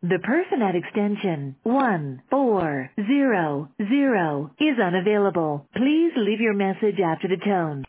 The person at extension 1400 is unavailable. Please leave your message after the tone.